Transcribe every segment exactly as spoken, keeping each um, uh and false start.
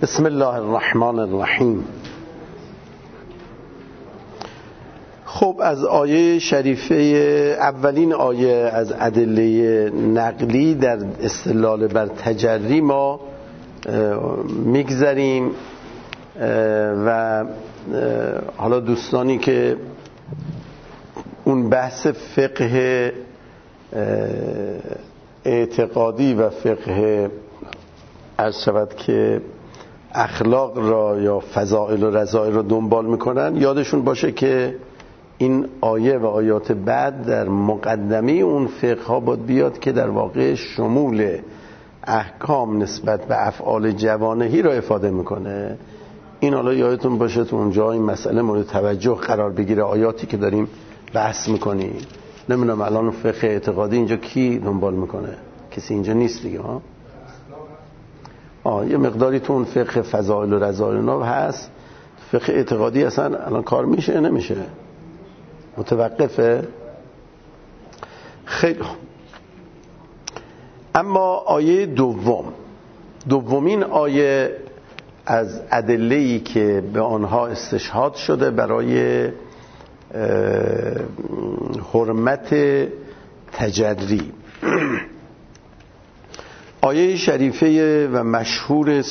بسم الله الرحمن الرحیم. خب از آیه شریفه، اولین آیه از ادله نقلی در استدلال بر تجری ما میگذریم و حالا دوستانی که اون بحث فقه اعتقادی و فقه عرض شود که اخلاق را یا فضائل و رذائل را دنبال میکنن، یادشون باشه که این آیه و آیات بعد در مقدمه اون فقه ها باید بیاد که در واقع شمول احکام نسبت به افعال جوانحی را افاده میکنه. این حالا یادتون باشه تو اونجا این مسئله مورد توجه قرار بگیره. آیاتی که داریم بحث میکنیم، نمیدونم الان فقه اعتقادی اینجا کی دنبال میکنه؟ کسی اینجا نیست دیگه ها؟ آه یه مقداری تو اون فقه فضائل و رذائل اینا هست. فقه اعتقادی اصلا الان کار میشه نمیشه؟ متوقفه؟ خیلی خوب. اما آیه دوم، دومین آیه از ادله‌ای که به آنها استشهاد شده برای حرمت تجری، آیه شریفه و مشهور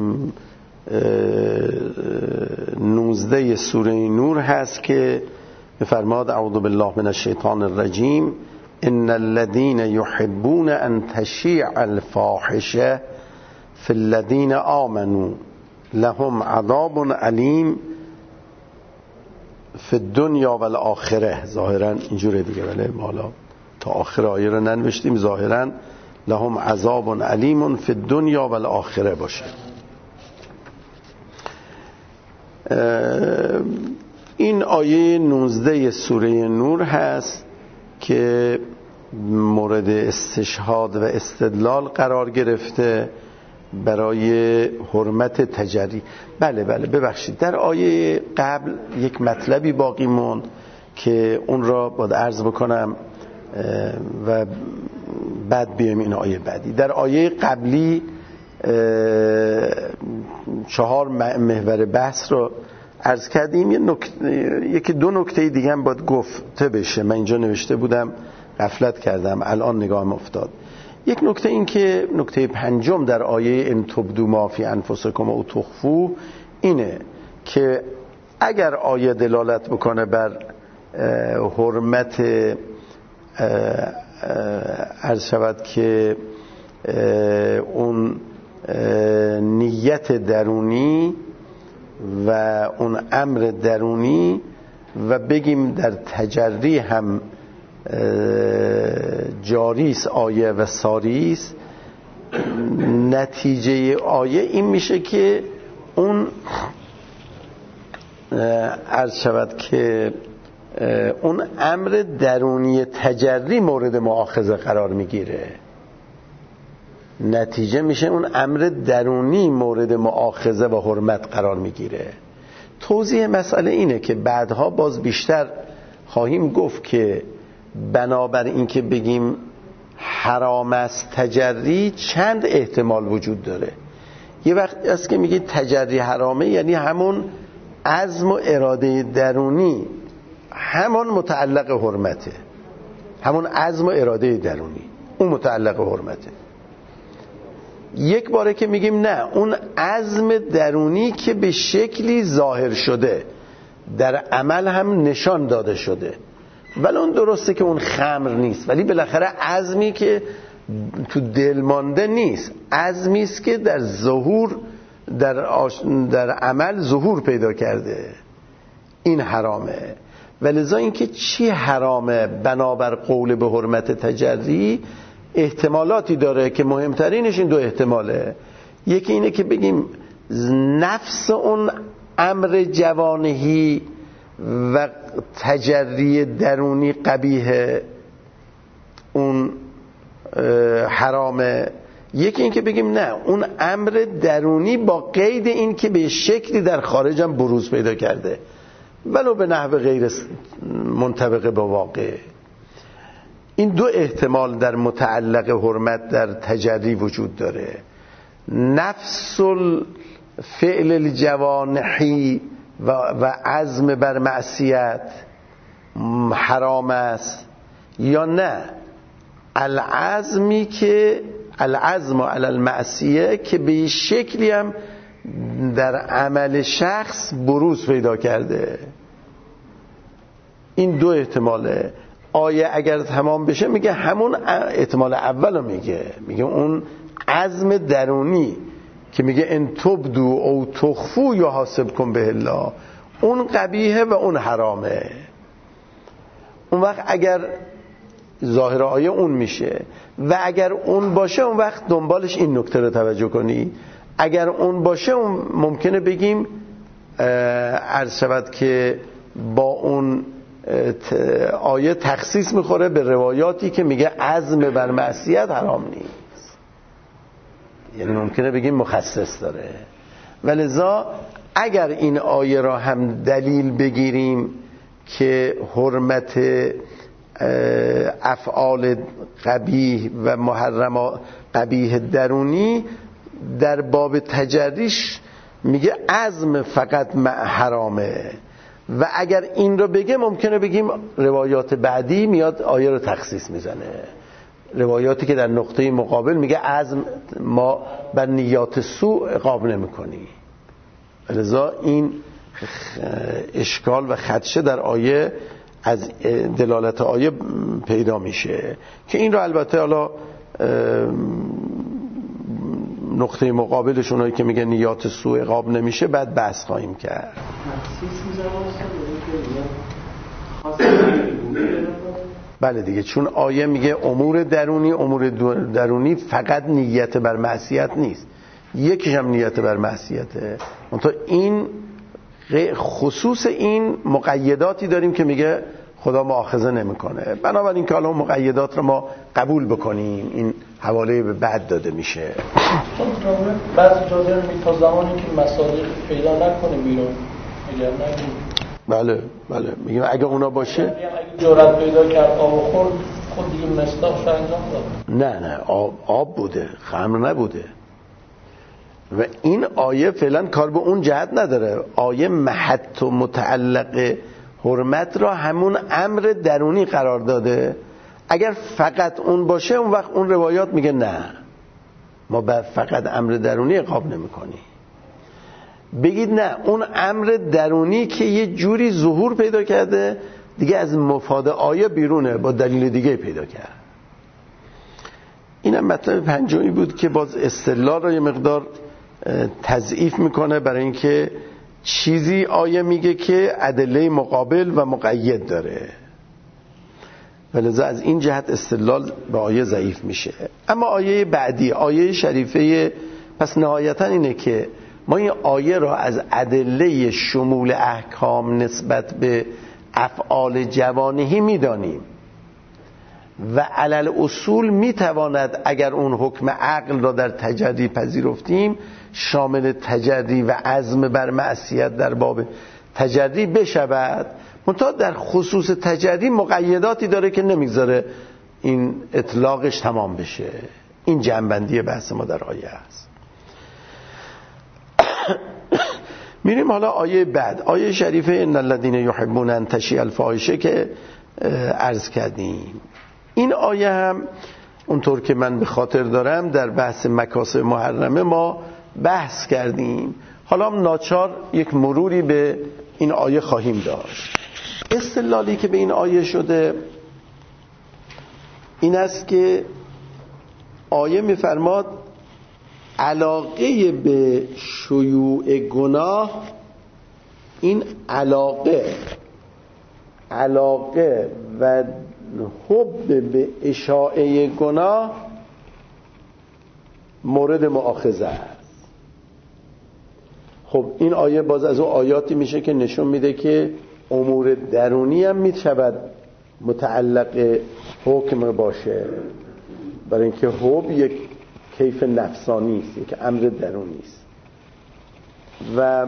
نوزده سوره نور هست که بفرماد اعوذ بالله من الشیطان الرجیم ان الذين يحبون ان تشيع الفاحشه في الذين آمنوا لهم عذاب علیم فی الدنیا و الاخره. ظاهرا اینجوره دیگه، ولی حالا تا آخر آیه رو ننوشتیم، ظاهرا لهم عذاب علیم فی الدنیا و الاخره باشه. این آیه نوزده سوره نور هست که مورد استشهاد و استدلال قرار گرفته برای حرمت تجری. بله بله ببخشید، در آیه قبل یک مطلبی باقی موند که اون را باید عرض بکنم و بعد بیایم این آیه بعدی. در آیه قبلی چهار محور بحث رو عرض کردیم. یه نکته، یکی دو نکته دیگه هم باید گفته بشه. من اینجا نوشته بودم غفلت کردم، الان نگاهم افتاد. یک نکته این که نکته پنجم در آیه ان تبدوا ما فی انفسکم او تخفوه اینه که اگر آیه دلالت بکنه بر حرمت عرض شود که اون نیت درونی و اون امر درونی و بگیم در تجری هم جاریس آیه و ساریس، نتیجه آیه این میشه که اون عرض شود که اون امر درونی تجری مورد مؤاخذه قرار میگیره. نتیجه میشه اون امر درونی مورد مؤاخذه و حرمت قرار میگیره. توضیح مسئله اینه که بعدها باز بیشتر خواهیم گفت که بنابر این که بگیم حرام است تجری، چند احتمال وجود داره. یه وقت است که میگی تجری حرامه، یعنی همون عزم و اراده درونی، همون متعلق حرمته، همون عزم و اراده درونی اون متعلق حرمته. یک باره که میگیم نه، اون عزم درونی که به شکلی ظاهر شده، در عمل هم نشان داده شده، ولی اون درسته که اون خمر نیست، ولی بالاخره عزمی که تو دل مانده نیست، عزمی است که در ظهور در, آش... در عمل ظهور پیدا کرده، این حرامه. ولذا این که چی حرامه بنابر قول به حرمت تجری احتمالاتی داره که مهمترینش این دو احتماله. یکی اینه که بگیم نفس اون امر جوانحی و تجری درونی قبیه اون حرامه. یکی این که بگیم نه، اون امر درونی با قید این که به شکلی در خارجم بروز پیدا کرده ولو به نحو غیر منطبق با واقع. این دو احتمال در متعلق حرمت در تجری وجود داره. نفس فعل الجوانحی و, و عزم بر معصیت حرام است، یا نه العزمی که العزم علی المعصیه که به شکلی هم در عمل شخص بروز پیدا کرده. این دو احتماله. آیه اگر تمام بشه میگه همون احتمال اولو میگه، میگه اون عزم درونی که میگه ان تبدو او تخفو یحاسبکم به الله، اون قبیحه و اون حرامه. اون وقت اگر ظاهر آیه اون میشه و اگر اون باشه اون وقت دنبالش این نکته رو توجه کنی، اگر اون باشه اون ممکنه بگیم عرض شود که با اون آیه تخصیص میخوره به روایاتی که میگه عزم بر معصیت حرام نیست، یعنی ممکنه بگیم مخصص داره. ولذا اگر این آیه را هم دلیل بگیریم که حرمت افعال قبیح و محرم قبیح درونی در باب تجریش میگه عزم فقط حرامه، و اگر این رو بگه ممکنه بگیم روایات بعدی میاد آیه رو تخصیص میزنه، روایاتی که در نقطه مقابل میگه عزم ما بر نیات سوء عقاب نمیکنی. لذا این اشکال و خدشه در آیه از دلالت آیه پیدا میشه که این رو البته حالا نقطه مقابلش اونایی که میگه نیات سوء عقاب نمیشه بعد بحث خواهیم کرد. بله دیگه، چون آیه میگه امور درونی امور درونی فقط نیت بر معصیت نیست، یکیش هم نیت بر معصیته. منتها این خصوص این مقیداتی داریم که میگه خدا مؤاخذه نمیکنه، بنابراین که حالا مقیدات رو ما قبول بکنیم، این حواله به بعد داده میشه. بعضی جاها میگه تا زمانی که مصادیق پیدا نکنه بیرون، اگر نگیم بله بله میگیم اگه اونا باشه، اگه جرأت پیدا کرد آب خورد خود دیگه مصداقش انجام داد. نه نه آب, آب بوده، خمر نبوده. و این آیه فعلا کار به اون جهت نداره. آیه محط و متعلق حرمت را همون امر درونی قرار داده. اگر فقط اون باشه اون وقت اون روایات میگه نه ما بر فقط امر درونی عقاب نمی کنی. بگید نه اون امر درونی که یه جوری ظهور پیدا کرده دیگه از مفاد آیه بیرونه، با دلیل دیگه پیدا کرد. اینم مطلب پنجمی بود که باز استدلال را یه مقدار تضعیف میکنه، برای اینکه چیزی آیه میگه که ادله مقابل و مقید داره، ولذا از این جهت استدلال به آیه ضعیف میشه. اما آیه بعدی، آیه شریفه، پس نهایتا اینه که ما این آیه را از ادله شمول احکام نسبت به افعال جوانحی میدانیم و علل اصول میتواند اگر اون حکم عقل را در تجری پذیرفتیم شامل تجری و عزم بر معصیت در باب تجری بشود، منتها در خصوص تجری مقیداتی داره که نمیگذاره این اطلاقش تمام بشه. این جنبندی بحث ما در آیه است. میریم حالا آیه بعد، آیه شریفه ان الذين يحبون ان تشیع الفاحشه که عرض کردیم. این آیه هم اونطور که من به خاطر دارم در بحث مکاسب محرمه ما بحث کردیم، حالا هم ناچار یک مروری به این آیه خواهیم داشت. استدلالی که به این آیه شده این است که آیه می‌فرماد علاقه به شیوع گناه، این علاقه علاقه و حب به اشاعه گناه مورد مؤاخذه است. خب این آیه باز از اون آیاتی میشه که نشون میده که امور درونی هم میشود متعلق حکم باشه، برای اینکه حب یک کیف نفسانی است، یک امر درونی است. و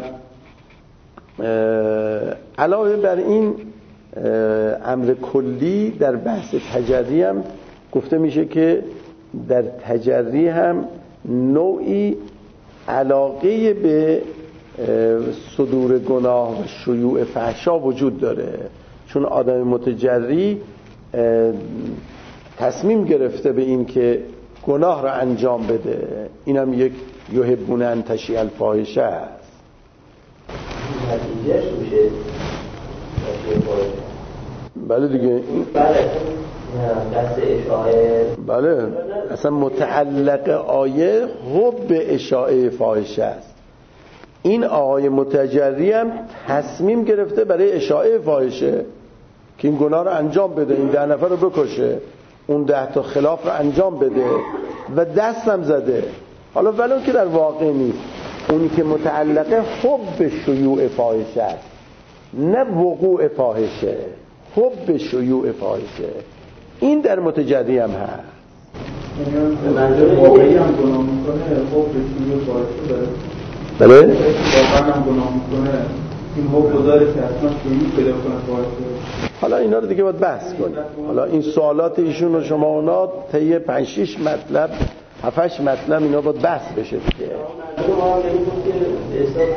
علاوه بر این امر کلی در بحث تجری هم گفته میشه که در تجری هم نوعی علاقه به صدور گناه و شیوع فحشا وجود داره، چون آدم متجری تصمیم گرفته به این که گناه را انجام بده. اینم یک یحبون ان تشیع الفاحشه است. نتیجهش میشه بله دیگه. بله دست اشاعه. بله اصلا متعلق آیه حب اشاعه فاحشه است. این آقای متجری هم تصمیم گرفته برای اشاعه فاحشه که این گناه رو انجام بده، این ده نفر رو بکشه، اون ده تا خلاف رو انجام بده و دست هم زده. حالا ولو که در واقع نیست، اونی که متعلقه حب شیوع فاحشه است، نه وقوع فاحشه، حب شیوع فاحشه. این در متجری هم هست. منظور واقعی هم گناه میکنه، حب شیوع فاحشه داره. بله؟ واقعا هم گناه میکنه، این حب داره که اصلا شیوع پیدا کنه فاحشه. حالا اینا رو دیگه باید بحث کنیم. حالا این سوالات ایشون و شما اونا طی پنج شش مطلب هفت هشت مطلب اینا باید بحث بشه دیگه. منظور ما هم نمی‌کنه که به حساب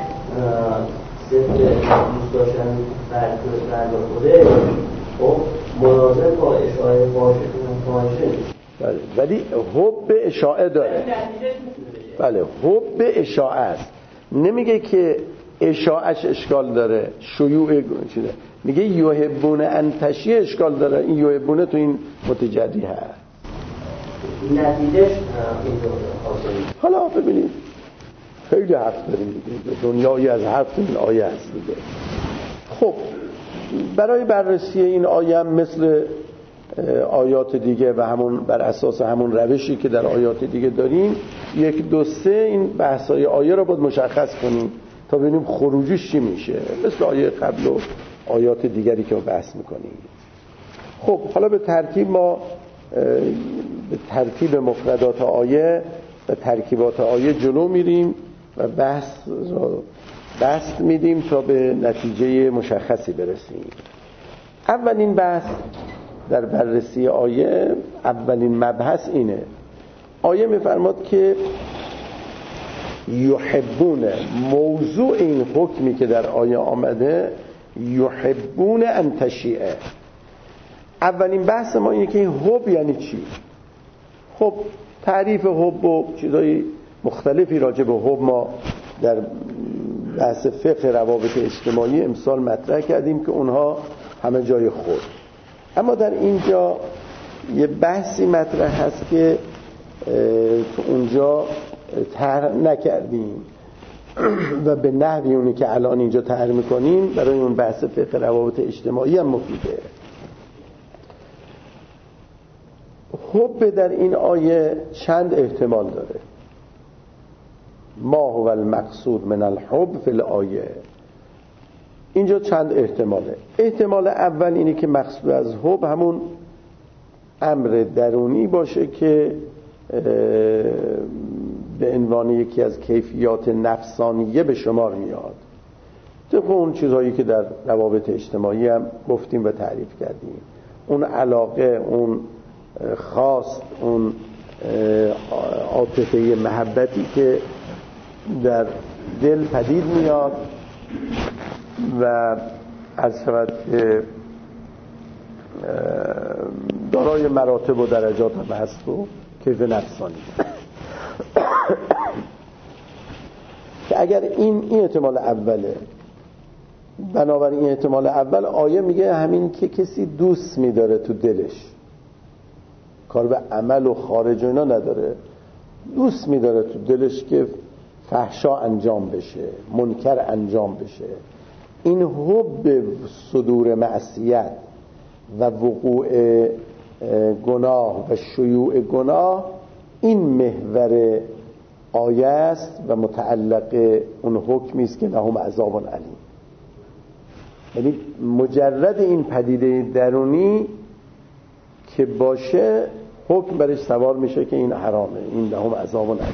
صفر دوست داشتن فرد فرد خوده خب مناظر با اشاعه فاحشه نیست. بله ولی حب اشاعه داره. بله حب اشاعه است. نمیگه که اشاعش اشکال داره، شیوع چیزه، میگه یحبون ان تشیع اشکال داره. این یحبونه تو این متجری هست. نتیجهش حالا ببینید خیلی حرف داریم دیگه، دنیایی از حرف این آیه هست دیگه. خب برای بررسی این آیه هم مثل آیات دیگه و همون بر اساس همون روشی که در آیات دیگه داریم، یک دو سه این بحثای آیه رو باید مشخص کنیم تا ببینیم خروجیش چی میشه، مثل آیه قبل و آیات دیگری که بحث میکنیم. خب حالا به ترتیب ما به ترتیب مفردات آیه و ترکیبات آیه جلو میریم و بحث رو بست میدیم تا به نتیجه مشخصی برسیم. اولین بحث در بررسی آیه، اولین مبحث اینه. آیه میفرماد که یحبون، موضوع این حکمی که در آیه آمده یحبون ان تشیعه. اولین بحث ما اینه که این حب یعنی چی؟ خب تعریف حب و چیزای مختلفی راجع به حب ما در بحث فقه روابط اجتماعی امسال مطرح کردیم که اونها همه جای خود. اما در اینجا یه بحثی مطرح هست که تو اونجا طرح نکردیم و به نحوی اونی که الان اینجا طرح میکنیم برای اون بحث فقه روابط اجتماعی هم مفیده. حب در این آیه چند احتمال داره. ما هو المقصود من الحب فی الآیه. اینجا چند احتماله. احتمال اول اینه که مقصود از حب همون امر درونی باشه که به عنوان یکی از کیفیات نفسانیه به شمار میاد، طبق اون چیزهایی که در روابط اجتماعی هم گفتیم و تعریف کردیم. اون علاقه، اون خواست، اون عاطفه محبتی که در دل پدید میاد و از شود که دارای مراتب و درجات هم هست و کیف نفسانی که اگر این این احتمال اوله، بنابراین این احتمال اول آیه میگه همین که کسی دوست میداره تو دلش، کار به عمل و خارج و اینا نداره، دوست میداره تو دلش که فحشا انجام بشه، منکر انجام بشه، این حب صدور معصیت و وقوع گناه و شیوع گناه این محور آیه است و متعلق اون حکمی است که لهم عذاب علیم. یعنی مجرد این پدیده درونی که باشه حکم برش سوار میشه که این حرامه، این لهم عذاب علیم.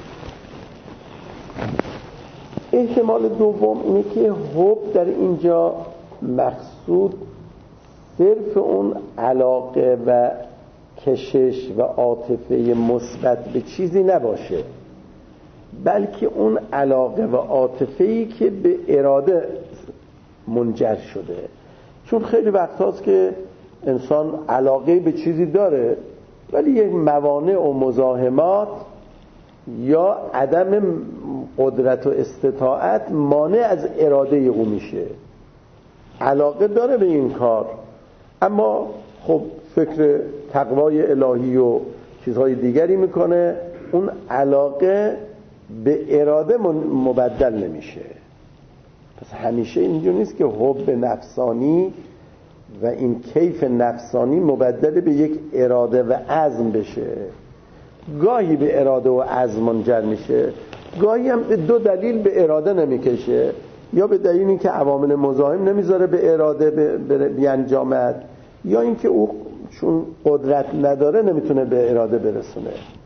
احتمال دوم اینه که حب در اینجا مقصود صرف اون علاقه و کشش و عاطفه مثبت به چیزی نباشه، بلکه اون علاقه و عاطفه‌ای که به اراده منجر شده. چون خیلی وقت هاست که انسان علاقه به چیزی داره ولی یک موانع و مزاحمات یا عدم قدرت و استطاعت مانع از اراده او میشه. علاقه داره به این کار اما خب فکر تقوای الهی و چیزهای دیگری میکنه، اون علاقه به اراده مبدل نمیشه. پس همیشه اینجور نیست که حب نفسانی و این کیف نفسانی مبدل به یک اراده و عزم بشه. گاهی به اراده و عزم منجر میشه، گاهی هم به دو دلیل به اراده نمیکشه، یا به دلیل اینکه عوامل مزاحم نمیذاره به اراده بیانجامد، یا اینکه او چون قدرت نداره نمیتونه به اراده برسونه.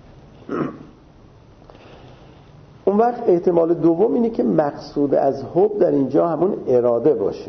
اون وقت احتمال دوم اینه که مقصود از حب در اینجا همون اراده باشه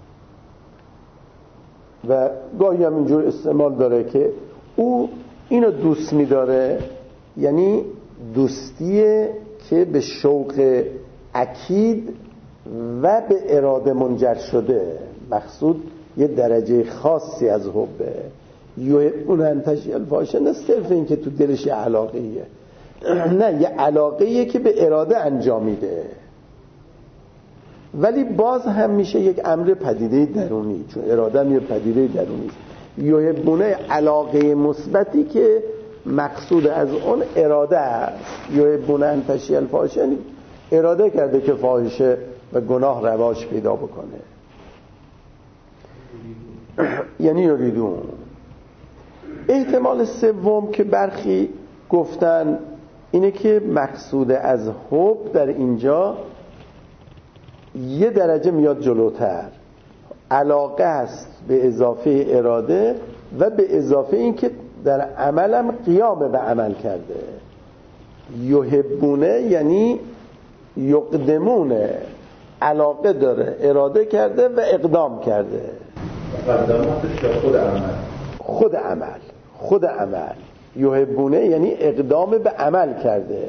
و گاهی هم اینجور استعمال داره که او اینو دوست می‌داره، یعنی دوستیه که به شوق اکید و به اراده منجر شده. مقصود یه درجه خاصی از حبه. یحبون ان تشیع الفاحشه، نه صرف این که تو دلش یه علاقه‌ایه، نه یه علاقه‌ایه که به اراده انجام میده، ولی باز هم میشه یک امر پدیده درونی، چون اراده هم یه پدیده درونی است. یحبونه علاقه مثبتی که مقصود از اون اراده است. یحبون ان تشیع الفاحشه، یعنی اراده کرده که فاحشه و گناه رواج پیدا بکنه، یعنی یریدون. احتمال سوم که برخی گفتن اینه که مقصود از حب در اینجا یه درجه میاد جلوتر، علاقه است به اضافه اراده و به اضافه این که در عملم قیام به عمل کرده. یحبونه یعنی یقدمونه، علاقه داره، اراده کرده و اقدام کرده. قدماتش خود عمل خود عمل خود عمل یحبونه یعنی اقدام به عمل کرده.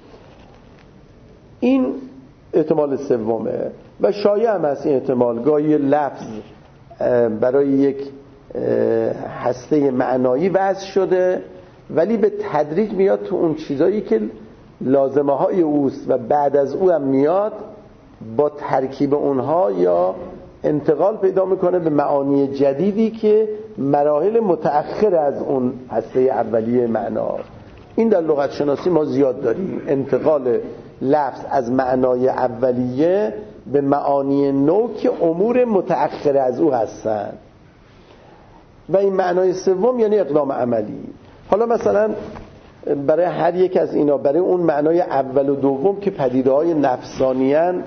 این احتمال سومه و شایع هم هست این احتمال. گاهی لفظ برای یک هسته معنایی وضع شده ولی به تدریج میاد تو اون چیزایی که لازمه های اوست و بعد از او هم میاد با ترکیب اونها یا انتقال پیدا میکنه به معانی جدیدی که مراحل متأخر از اون هسته اولیه معناست. این در لغت شناسی ما زیاد داریم، انتقال لفظ از معنای اولیه به معانی نو که امور متأخر از او هستن. و این معنای سوم یعنی اقدام عملی. حالا مثلا برای هر یک از اینا، برای اون معنای اول و دوم که پدیده‌های نفسانیان،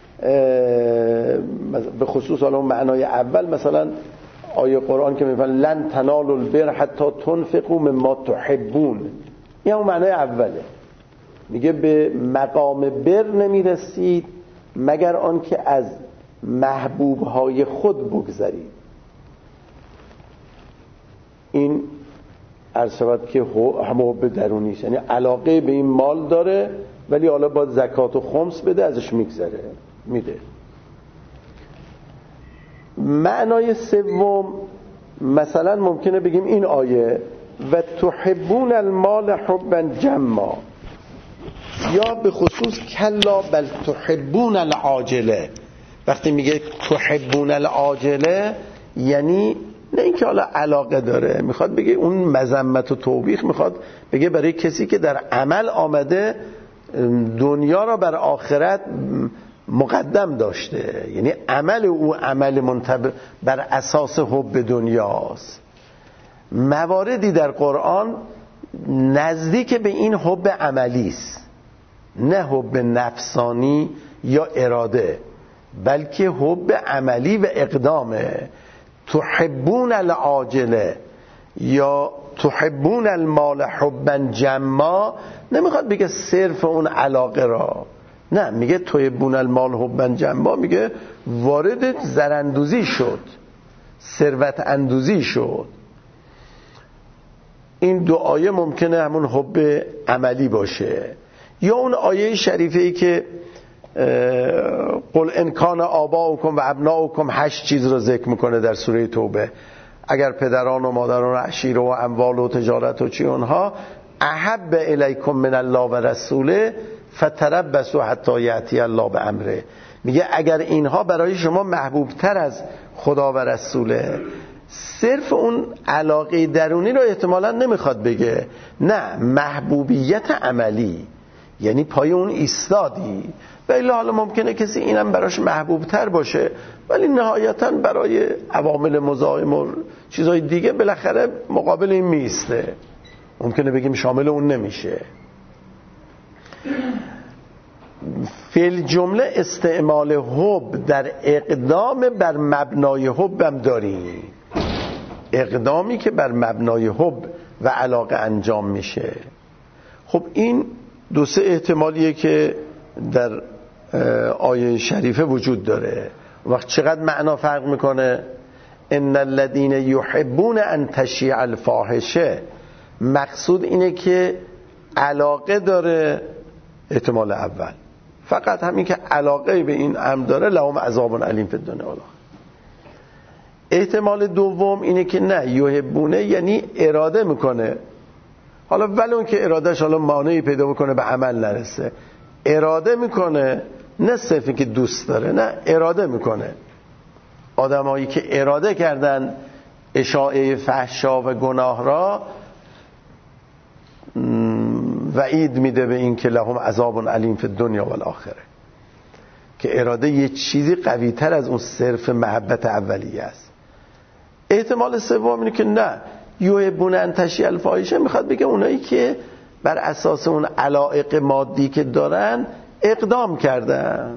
به خصوص حالا اون معنای اول، مثلا آیه قرآن که میگه لن تنالوا البر حتی تنفقوا مما تحبون، این اون معنای اوله. میگه به مقام بر نمیرسید مگر آن که از محبوبهای خود بگذرید. این عرض شود که همه حب درونیش، یعنی علاقه به این مال داره ولی حالا باید زکات و خمس بده، ازش میگذره میده. معنای سوم مثلا ممکنه بگیم این آیه و تحبون المال حبا جما، یا به خصوص کلا بل تحبون العاجله. وقتی میگه تحبون العاجله یعنی نه اینکه حالا علاقه داره، میخواد بگه اون مذمت و توبیخ، میخواد بگه برای کسی که در عمل آمده دنیا را بر آخرت مقدم داشته، یعنی عمل او عمل منتبع بر اساس حب دنیاست. مواردی در قرآن نزدیک به این حب عملی است، نه حب نفسانی یا اراده، بلکه حب عملی و اقدامه. تحبون العاجله یا تحبون المال حبا جما، نمیخواد بگه صرف اون علاقه را، نه، میگه تحبون المال حبا جما، میگه وارد زراندوزی شد، ثروت اندوزی شد. این دو آیه ممکنه همون حب عملی باشه. یا اون آیه شریفه ای که قل ان کان آباؤکم و ابناؤکم، هشت چیز رو ذکر میکنه در سوره توبه. اگر پدران و مادران و عشیره و اموال و تجارت و چی اونها احب الیکم من الله و رسوله فتربصوا حتی یأتی الله بامره. میگه اگر اینها برای شما محبوب تر از خدا و رسوله، صرف اون علاقه درونی رو احتمالا نمیخواد بگه، نه، محبوبیت عملی، یعنی پای اون ایستادی. ولی حالا ممکنه کسی اینم براش محبوب تر باشه، ولی نهایتا برای عوامل مزاحم و چیزهای دیگه بالاخره مقابل این میسته، ممکنه بگیم شامل اون نمیشه. فیل جمله استعمال حب در اقدام بر مبنای حب هم داریم، اقدامی که بر مبنای حب و علاقه انجام میشه. خب این دو سه احتمالیه که در آیه شریفه وجود داره. وقت چقدر معنا فرق میکنه. ان الذين يحبون ان تشيع الفاحشه، مقصود اینه که علاقه داره، احتمال اول فقط همین که علاقه به این امر داره، لهم عذاب علیم فی الدنیا والآخرة. احتمال دوم اینه که نه، یحبونه یعنی اراده میکنه، حالا ولی اون که ارادهش حالا مانعی پیدا بکنه به عمل نرسه، اراده میکنه، نه صرف که دوست داره، نه اراده میکنه. آدمایی که اراده کردن اشاعه فحشا و گناه را، وعید میده به این که لهم عذاب علیم فی الدنیا والآخره، که اراده یه چیزی قوی تر از اون صرف محبت اولیه است. احتمال سوم اینه که نه، یحبون ان تشیع الفاحشه، میخواد بگه اونایی که بر اساس اون علایق مادی که دارن اقدام کردن.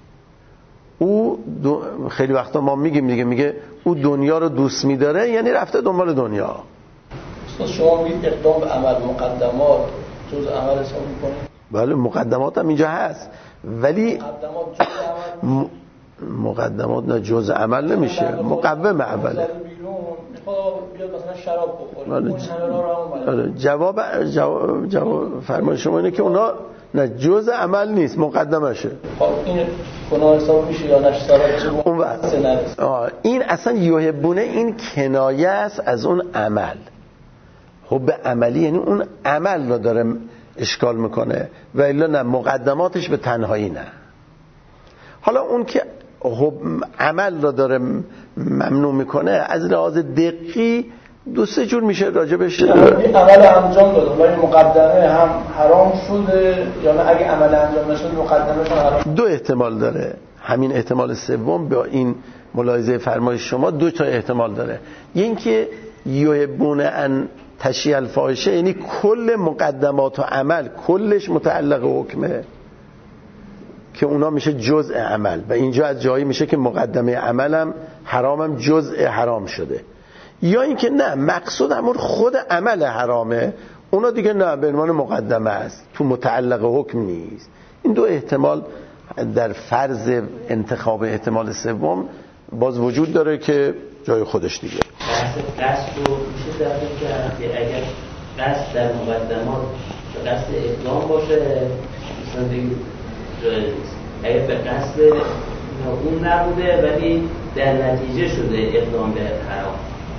او خیلی وقتا ما میگیم دیگه، میگه او دنیا رو دوست میداره، یعنی رفته دنبال دنیا. شما میگید اقدام به عمل، مقدمات جز عمل حساب میکنه؟ بله، مقدمات هم اینجا هست، ولی مقدمات جز عمل، مقدمات نه جز عمل نمیشه، مقوم عمله. بیاد مثلا شراب بخوره، اون همه راه رو جواب جواب جواب فرمان شما اینه که اونا نه جز عمل نیست، مقدمشه. خب این گناه حساب میشه یا نشه؟ سوال اون وقت این اصلا یحبونه این کنایه است از اون عمل. حب عملی یعنی اون عمل رو داره اشکال میکنه، و الا نه، مقدماتش به تنهایی نه. حالا اون که حب عمل رو داره ممنوع میکنه، از لحاظ دقیقی دو سه جور میشه راجبش. عمل انجام داده ولی مقدمه هم حرام شده، یا نه اگه عمل انجام نشد مقدمه هم حرام؟ دو احتمال داره. همین احتمال سوم با این ملاحظه فرمایش شما دو تا احتمال داره. این که یحبون ان تشیع الفاحشه یعنی کل مقدمات و عمل کلش متعلق حکمه، که اونا میشه جزء عمل، و اینجا از جایی میشه که مقدمه عملم حرامم جزء حرام شده. یا اینکه نه، مقصود همون خود عمل حرامه، اونا دیگه نه، به عنوان مقدمه است، تو متعلق حکم نیست. این دو احتمال در فرض انتخاب احتمال سوم باز وجود داره که جای خودش دیگه. قصد رو میشه دقیق کرد که اگر قصد در مقدمات به قصد اقدام باشه، مثلا بگید اگر به قصد اون نبوده ولی در نتیجه شده اقدام به حرام.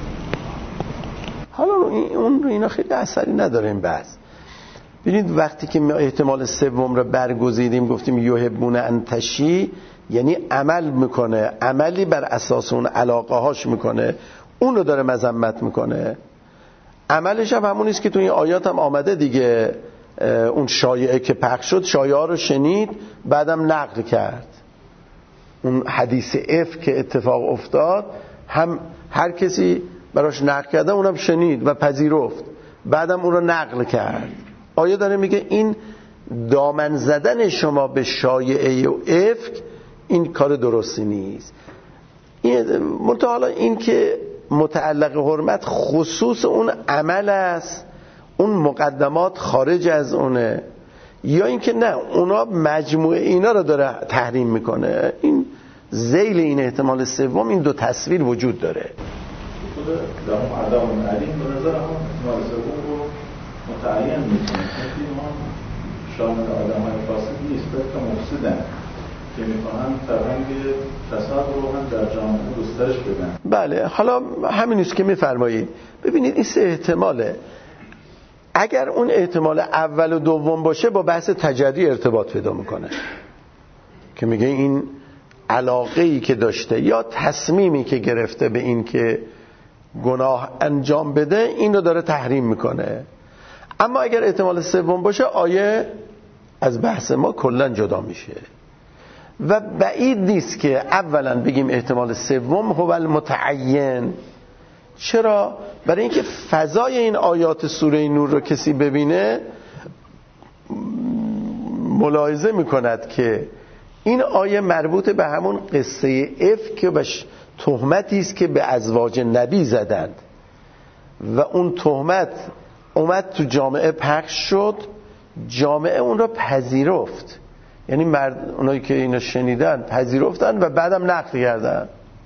حالا اون رو اینا خیلی اثری نداره این بحث. ببینید وقتی که ما احتمال سوم رو برگزیدیم، گفتیم یحبون ان تشیع یعنی عمل میکنه، عملی بر اساس اون علاقه هاش میکنه، اون رو داره مذمت میکنه. عملش هم همون نیست که تو این آیات هم آمده دیگه. اون شایعه که پخش شد، شایعه ها رو شنید، بعدم نقل کرد. اون حدیث افک که اتفاق افتاد، هم هر کسی براش نقل کرده، اونم شنید و پذیرفت، بعدم اون رو نقل کرد. آیه داره میگه این دامن زدن شما به شایعه و افک این کار درستی نیست. این منتها این که متعلق حرمت خصوص اون عمل است، اون مقدمات خارج از اونه، یا اینکه نه، اونا مجموعه اینا رو داره تحریم میکنه. این ذیل این احتمال سوم این دو تصویر وجود داره. در معدام علیم به نظر هم احتمال سوم رو متعین میکنه. شامل آدم های فاسد نیست، بلکه مفسدن که میخواهن فرهنگ فساد رو هم در جامعه گسترش بدن. بله، حالا همینیست که میفرمایید. ببینید این سه احتماله. اگر اون احتمال اول و دوم باشه با بحث تجری ارتباط پیدا میکنه که میگه این علاقه‌ای که داشته یا تصمیمی که گرفته به این که گناه انجام بده این رو داره تحریم میکنه. اما اگر احتمال سوم باشه آیه از بحث ما کلا جدا میشه و بعید نیست که اولا بگیم احتمال سوم هو المتعین. چرا؟ برای اینکه فضای این آیات سوره نور رو کسی ببینه ملاحظه میکند که این آیه مربوط به همون قصه افک که بهش تهمتی است که به ازواج نبی زدند و اون تهمت اومد تو جامعه پخش شد، جامعه اون رو پذیرفت، یعنی مرد اونایی که اینو شنیدن پذیرفتن و بعدم نقل کردن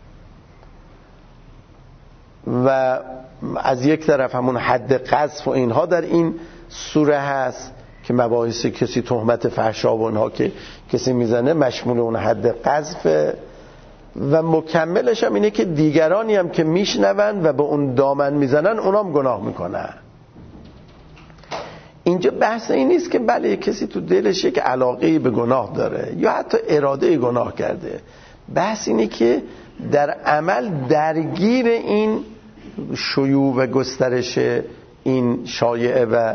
و از یک طرف همون حد قذف و اینها در این سوره هست که مباحث کسی تهمت فحشا و اینها که کسی میزنه مشمول اون حد قذف و مکملش هم اینه که دیگرانی هم که میشنون و به اون دامن میزنن اونام گناه میکنن. اینجا بحث این نیست که بله کسی تو دلش یک علاقه‌ای به گناه داره یا حتی اراده گناه کرده. بحث اینه که در عمل درگیر این شیوع و گسترش این شایعه و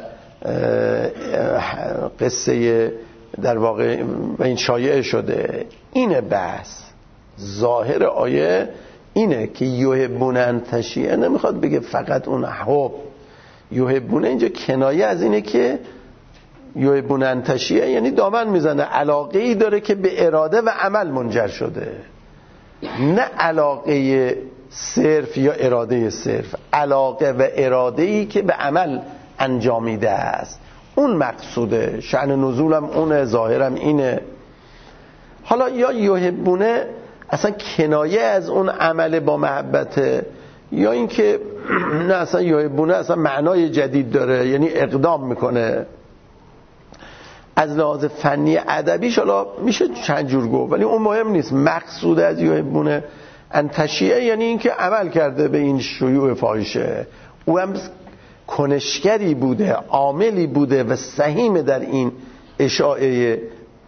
قصه در واقع و این شایعه شده. اینه بحث. ظاهر آیه اینه که یحبون ان تشیع، نمیخواد بگه فقط اون حب. یحبون اینجا کنایه از اینه که یحبون ان تشیع یعنی دامن میزنه، علاقه‌ای داره که به اراده و عمل منجر شده، نه علاقه صرف یا اراده صرف، علاقه و اراده‌ای که به عمل انجامیده است. اون مقصوده، شأن نزولم اونه، ظاهرم اینه. حالا یا یحبونه اصلا کنایه از اون عمل با محبته، یا اینکه نه اصلا یحبونه اصلا معنای جدید داره، یعنی اقدام میکنه. از لحاظ فنی ادبیش حالا میشه چند جور گفت ولی اون مهم نیست. مقصود از یحبونه ان تشیع یعنی اینکه عمل کرده به این شیوع فاحشه، او هم کنشگری بوده، عاملی بوده و سهیم در این اشاعه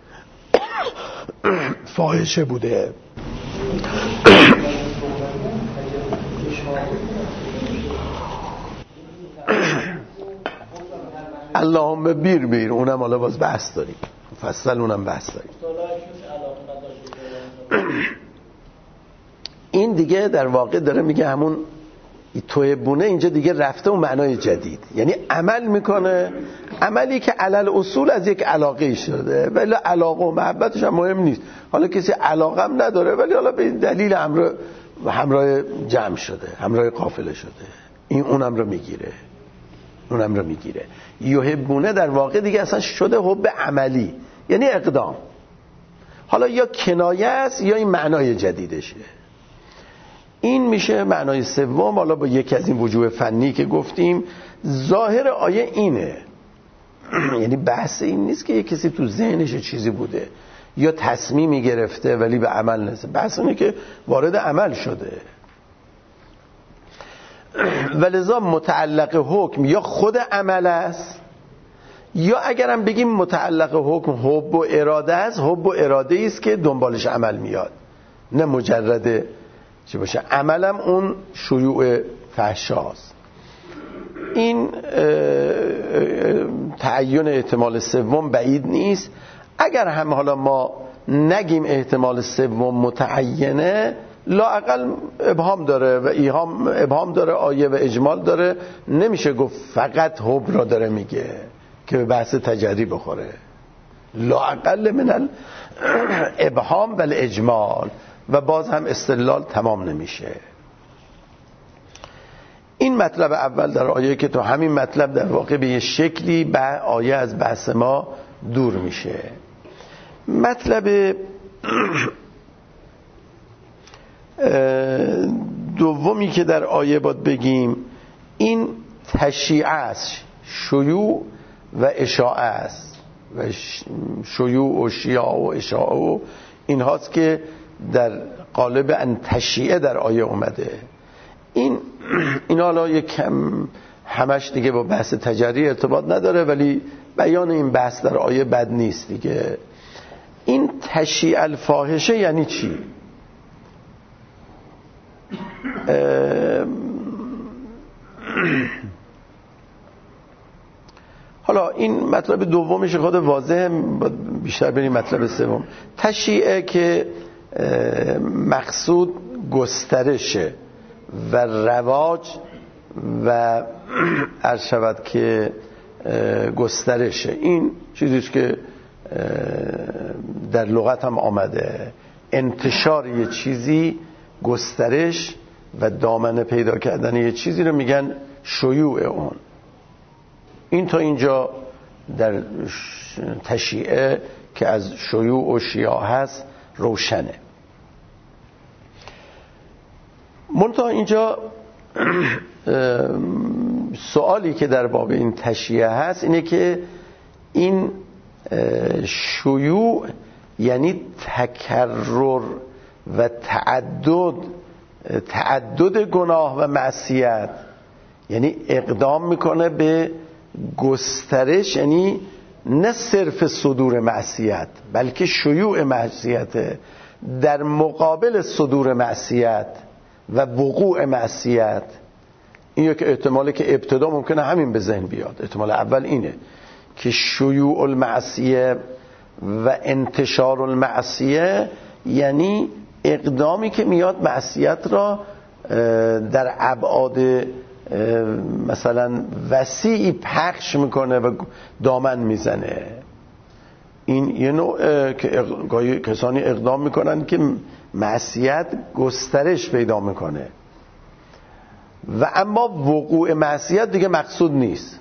فاحشه بوده. اللهم بیر بیر اونم حالا باز بحث داریم، فصل اونم بحث داریم. این دیگه در واقع داره میگه همون توهبونه اینجا دیگه رفته اون معنای جدید، یعنی عمل میکنه، عملی که علل اصول از یک علاقه شده ولی علاقه و محبتش هم مهم نیست. حالا کسی علاقه هم نداره ولی حالا به دلیل همراه همراه جمع شده، همراه قافله شده، این اونم رو میگیره، اونم رو میگیره. یحبونه در واقع دیگه اصلا شده حب عملی، یعنی اقدام. حالا یا کنایه است یا این معنای جدیدشه. این میشه معنای سوم. حالا با یکی از این وجوه فنی که گفتیم ظاهر آیه اینه، یعنی بحث این نیست که یک کسی تو ذهنش چیزی بوده یا تصمیمی گرفته ولی به عمل نرسه، بحث اینه که وارد عمل شده. ولذا متعلق حکم یا خود عمل است یا اگرم بگیم متعلق حکم حب و اراده است، حب و اراده است که دنبالش عمل میاد، نه مجرد چی باشه عملم اون شیوع فحشاست. این تعین احتمال سوم بعید نیست. اگر هم حالا ما نگیم احتمال سوم متعینه، لااقل ابهام داره و ایهام ابهام داره، آیه و اجمال داره، نمیشه گفت فقط حب را داره میگه که به بحث تجری بخوره. لااقل من الابهام و الاجمال و باز هم استدلال تمام نمیشه. این مطلب اول در آیه که تو همین مطلب در واقع به یه شکلی به آیه از بحث ما دور میشه. مطلب دومی که در آیه باید بگیم این تشیع است، شیوع و اشاعه است. و شیوع و شیاع و اشاعه و این هاست که در قالب ان تشیعه در آیه اومده. این این حالا یک کم همش دیگه با بحث تجری ارتباط نداره، ولی بیان این بحث در آیه بد نیست دیگه. این تشیع الفاحشه یعنی چی؟ حالا این مطلب دومش خود واضحه، بیشتر بریم مطلب سوم. تشیعه که مقصود گسترشه و رواج و عرض شود که گسترشه. این چیزیست که در لغت هم آمده، انتشار یه چیزی، گسترش و دامنه پیدا کردن یه چیزی رو میگن شیوع اون. این تا اینجا در تشیعه که از شیوع و شیاع هست روشنه. منتها اینجا سوالی که در باب این تشیعه هست اینه که این شیوع یعنی تکرر و تعدد تعدد گناه و معصیت، یعنی اقدام میکنه به گسترش، یعنی نه صرف صدور معصیت بلکه شیوع معصیت در مقابل صدور معصیت و وقوع معصیت. این یک احتمالی که ابتدا ممکنه همین به ذهن بیاد. احتمال اول اینه که شیوع المعصیه و انتشار المعصیه یعنی اقدامی که میاد معصیت را در ابعاد مثلا وسیعی پخش میکنه و دامن میزنه. این یه نوع که اق... کسانی اقدام میکنن که معصیت گسترش پیدا میکنه و اما وقوع معصیت دیگه مقصود نیست.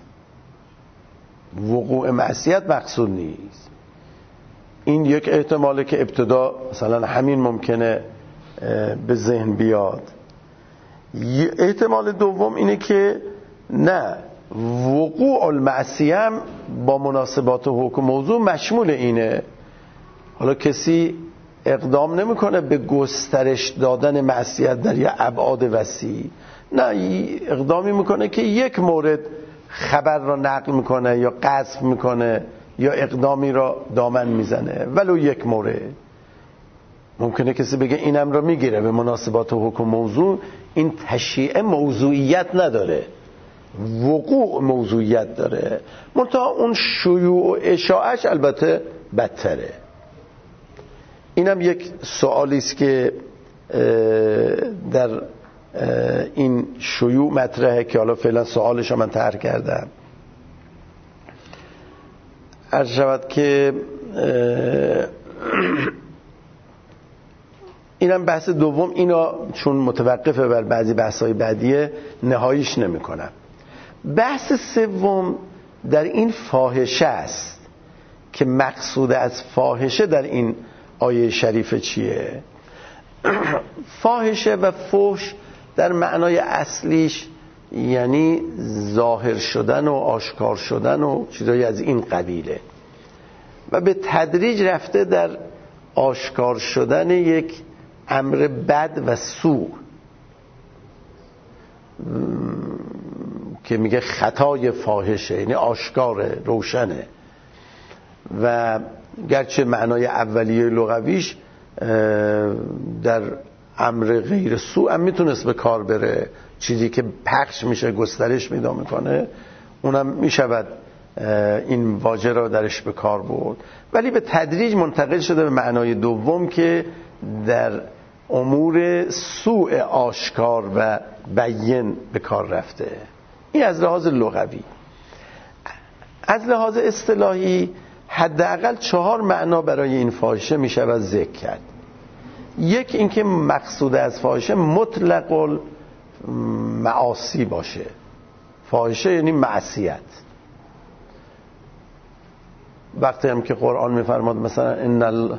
وقوع معصیت مقصود نیست. این یک احتماله که ابتدا مثلا همین ممکنه به ذهن بیاد. احتمال دوم اینه که نه، وقوع المعصیه هم با مناسبات حکم موضوع مشمول اینه. حالا کسی اقدام نمیکنه به گسترش دادن معصیت در یه ابعاد وسیع، نه، اقدامی میکنه که یک مورد خبر را نقل میکنه یا قذف میکنه یا اقدامی را دامن میزنه، ولو یک مورد. ممکنه کسی بگه اینم را میگیره به مناسبات حکم موضوع. این تشیعه موضوعیت نداره، وقوع موضوعیت داره. منتها اون شیوع و اشاعش البته بدتره. اینم یک سوالی است که در این شیوع مطرحه که حالا فعلا سوالش رو من طرح کردم. عرض شود که اینم بحث دوم. اینا چون متوقفه بر بعضی بحث‌های بعدیه نهاییش نمی‌کنم. بحث سوم در این فاحشه است که مقصود از فاحشه در این آیه شریفه چیه؟ فاحشه و فحش در معنای اصلیش یعنی ظاهر شدن و آشکار شدن و چیزایی از این قبیله و به تدریج رفته در آشکار شدن یک امر بد و سوء که میگه خطای فاحشه، یعنی آشکاره، روشنه. و گرچه معنای اولیه لغویش در امر غیر سوء هم میتونست به کار بره، چیزی که پخش میشه، گسترش پیدا میکنه، اونم میشود این واژه را درش به کار برد، ولی به تدریج منتقل شده به معنای دوم که در امور سوء آشکار و بیان به کار رفته. این از لحاظ لغوی. از لحاظ اصطلاحی حداقل چهار معنا برای این فاحشه میشه و ذکر کرد. یک، اینکه مقصود از فاحشه مطلق المعاصی باشه. فاحشه یعنی معصیت. وقتی هم که قرآن میفرماد مثلا ان ال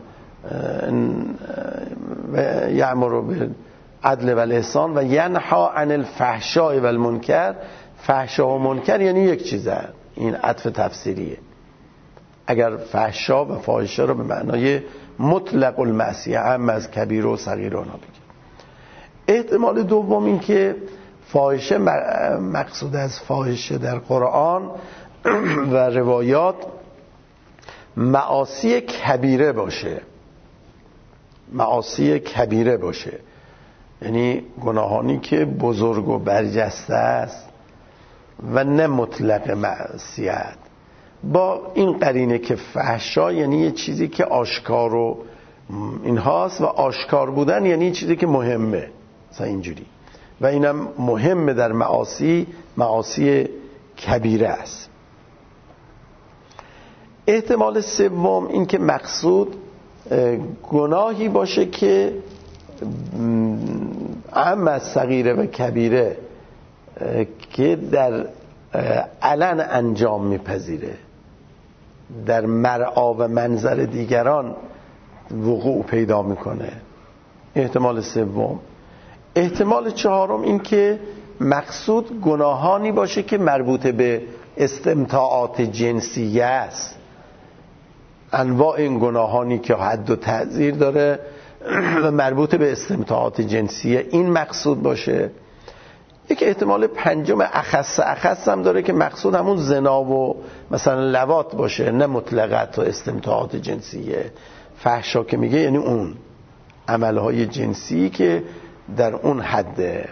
یأمر بالعدل والاحسان و ینهی عن الفحشاء والمنکر، فحشا و منکر یعنی یک چیزه. این عطف تفسیریه. اگر فحشا و فاحشه رو به معنای مطلق المعصیه هم از کبیره و صغیره اونا بگیم. احتمال دوم این که فاحشه مقصود از فاحشه در قرآن و روایات معاصی کبیره باشه، معاصی کبیره باشه، یعنی گناهانی که بزرگ و برجسته است و نه مطلق معصیت. با این قرینه که فحشا یعنی یه چیزی که آشکار و این هاست و آشکار بودن یعنی یه چیزی که مهمه، مثلا اینجوری، و اینم مهمه در معاصی، معاصی کبیره است. احتمال سوم این که مقصود گناهی باشه که اهم از صغیره و کبیره که در علن انجام میپذیره، در مرعا و منظر دیگران وقوع پیدا میکنه. احتمال سوم. احتمال چهارم این که مقصود گناهانی باشه که مربوط به استمتاعات جنسیه است، انواع این گناهانی که حد و تعزیر داره و مربوط به استمتاعات جنسیه این مقصود باشه. یک احتمال پنجم اخص اخص هم داره که مقصود همون زنا و مثلا لواط باشه، نه مطلقت و استمتاعات جنسیه. فحشا که میگه یعنی اون عملهای جنسی که در اون حده.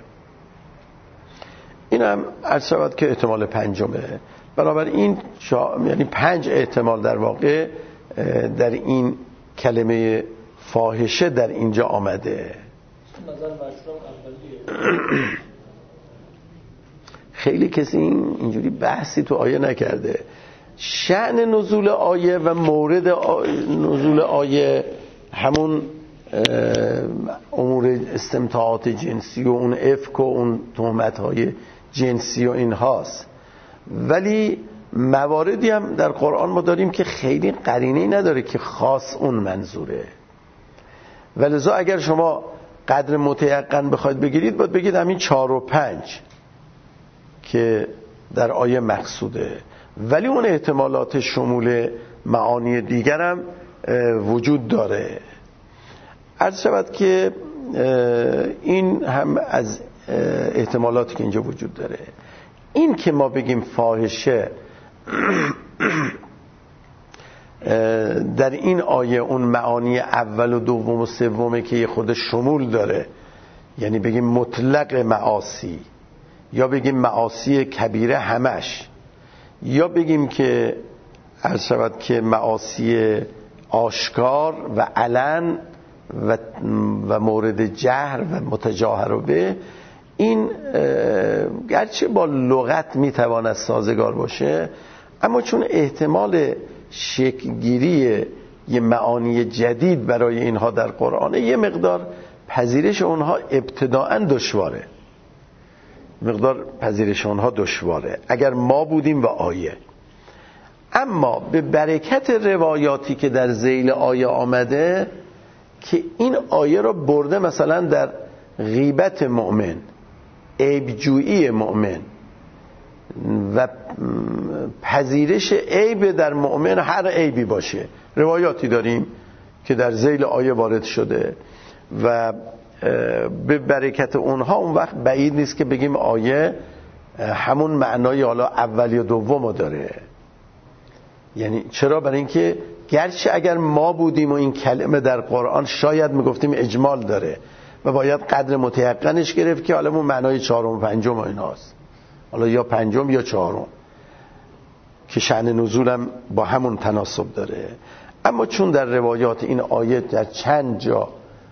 این هم عرض شود که احتمال پنجمه. بنابراین یعنی پنج احتمال در واقع در این کلمه فاحشه در اینجا آمده. خیلی کسی این اینجوری بحثی تو آیه نکرده. شأن نزول آیه و مورد نزول آیه همون امور استمتاعات جنسی و اون افک و اون تهمت‌های جنسی و این هاست، ولی مواردی هم در قرآن ما داریم که خیلی قرینه‌ای نداره که خاص اون منظوره. ولذا اگر شما قدر متیقن بخواید بگیرید باید بگید همین چهار و پنج که در آیه مقصوده، ولی اون احتمالات شمول معانی دیگر هم وجود داره. عرض شود که این هم از احتمالاتی که اینجا وجود داره. این که ما بگیم فاحشه در این آیه اون معانی اول و دوم و سومه که خود شمول داره، یعنی بگیم مطلق معاصی، یا بگیم معاصی کبیره همش، یا بگیم که عرض شود که معاصی آشکار و علن و, و مورد جهر و متجاهر به، این گرچه با لغت میتواند سازگار باشه، اما چون احتمال شکلگیری یه معانی جدید برای اینها در قرآن، یه مقدار پذیرش اونها ابتداءً دشواره، مقدار پذیرش اونها دشواره اگر ما بودیم و آیه. اما به برکت روایاتی که در ذیل آیه آمده که این آیه را برده مثلا در غیبت مؤمن، عیبجویی مؤمن و پذیرش عیب در مؤمن، هر عیبی باشه، روایاتی داریم که در ذیل آیه وارد شده و به برکت اونها اون وقت بعید نیست که بگیم آیه همون معنای حالا اولی و دوم داره. یعنی چرا؟ برای اینکه گرچه اگر ما بودیم و این کلمه در قرآن شاید میگفتیم اجمال داره و باید قدر متیقنش گرفت که حالا اون معنای چهارم و پنجم و ایناست، حالا یا پنجم یا چهارم که شأن نزولم با همون تناسب داره. اما چون در روایات این آیه در چند جا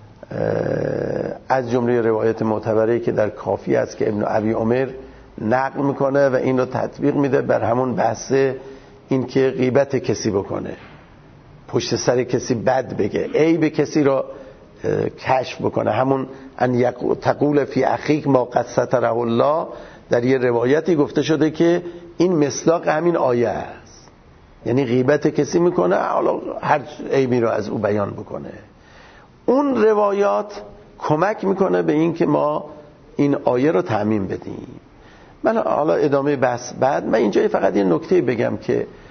از جمله روایت معتبری که در کافی است که ابن ابی عمر نقل میکنه و این رو تطبیق میده بر همون بحث این که غیبت کسی بکنه، پشت سر کسی بد بگه، عیب کسی را کشف بکنه، همون ان تقول فی اخیک ما قد ستره الله، در یه روایتی گفته شده که این مصداق همین آیه است، یعنی غیبت کسی میکنه، حالا هر عیبی رو از او بیان بکنه. اون روایات کمک میکنه به این که ما این آیه رو تعمیم بدیم. من حالا ادامه بحث بعد، من اینجا فقط یه نکته بگم که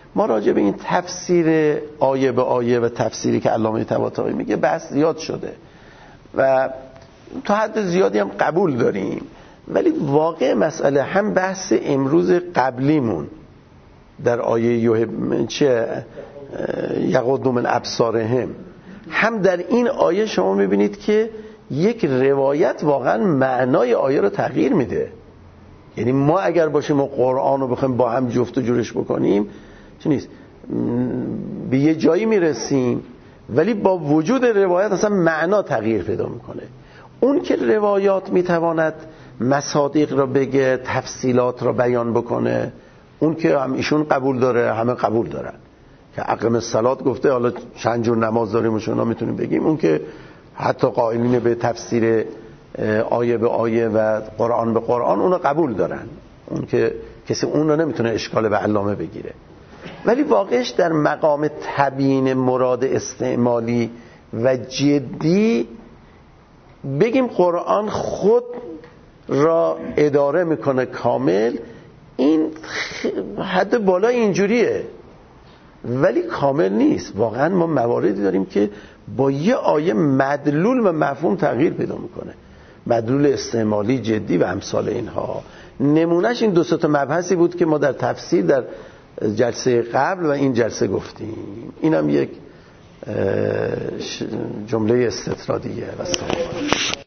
ما راجع به این تفسیر آیه به آیه و تفسیری که علامه طباطبایی میگه بحث زیاد شده و تا حد زیادی هم قبول داریم، ولی واقع مسئله هم بحث امروز قبلیمون در آیه یوهب چه یغض من ابصارهم، هم در این آیه شما میبینید که یک روایت واقعا معنای آیه رو تغییر میده. یعنی ما اگر باشیم و قرآن رو بخوایم با هم جفت و جورش بکنیم چه نیست، به یه جایی میرسیم ولی با وجود روایت اصلا معنا تغییر پیدا میکنه. اون که روایات میتواند مصادیق را بگه، تفصیلات را بیان بکنه، اون که هم ایشون قبول داره، همه قبول دارن که اقیم الصلات گفته، حالا چند جور نماز داریم و شما میتونیم بگیم، اون که حتی قائلین به تفسیر آیه به آیه و قرآن به قرآن اون رو قبول دارن، اون که کسی اون رو نمیتونه اشکال به علامه بگیره. ولی واقعش در مقام تبیین مراد استعمالی و جدی بگیم قرآن خود را اداره میکنه کامل، این حد بالا اینجوریه ولی کامل نیست. واقعا ما مواردی داریم که با یه آیه مدلول و مفهوم تغییر پیدا میکنه، مدلول استعمالی جدی و امثال اینها. نمونهش این دو سه تا مبحثی بود که ما در تفسیر در جلسه قبل و این جلسه گفتیم. اینم یک جمله استطرادیه.